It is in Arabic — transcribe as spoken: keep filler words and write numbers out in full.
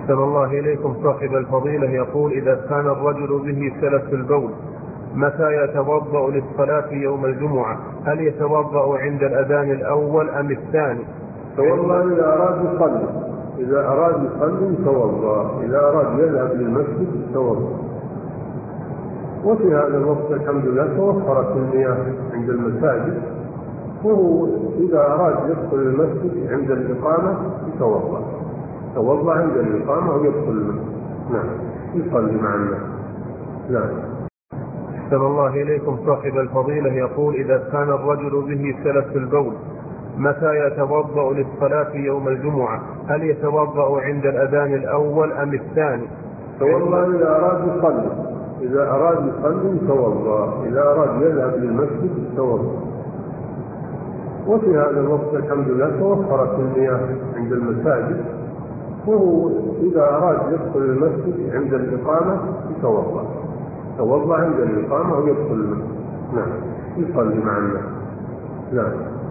أحسن الله إليكم صاحب الفضيلة يقول: إذا كان الرجل به سلس في البول متى يتوضأ للصلاة يوم الجمعة؟ هل يتوضأ عند الأذان الأول أم الثاني؟ والله إذا أراد يصلي إذا أراد يصلي يتوضأ، إذا أراد يذهب للمسجد يتوضأ. وفي هذا الوقت الحمد لله توفرت المياه عند المساجد، وهو إذا أراد يدخل المسجد عند الإقامة يتوضأ توضأ عند الإقامة ويدخل المسجد. نعم، يصلي مع الناس. نعم. أحسن الله إليكم صاحب الفضيلة يقول: إذا كان الرجل به سلس في البول متى يتوضأ للصلاة يوم الجمعة؟ هل يتوضأ عند الأذان الأول أم الثاني؟ والله إذا أراد يصلي إذا أراد يصلي يتوضأ، إذا أراد يذهب للمسجد يتوضأ. وفي هذا الوقت الحمد لله توفرت المياه عند المساجد، وهو إذا أراد يدخل المسجد عند الإقامة يتوضأ توضأ عند الإقامة ويدخل المسجد. نعم، يصلي مع الناس. نعم.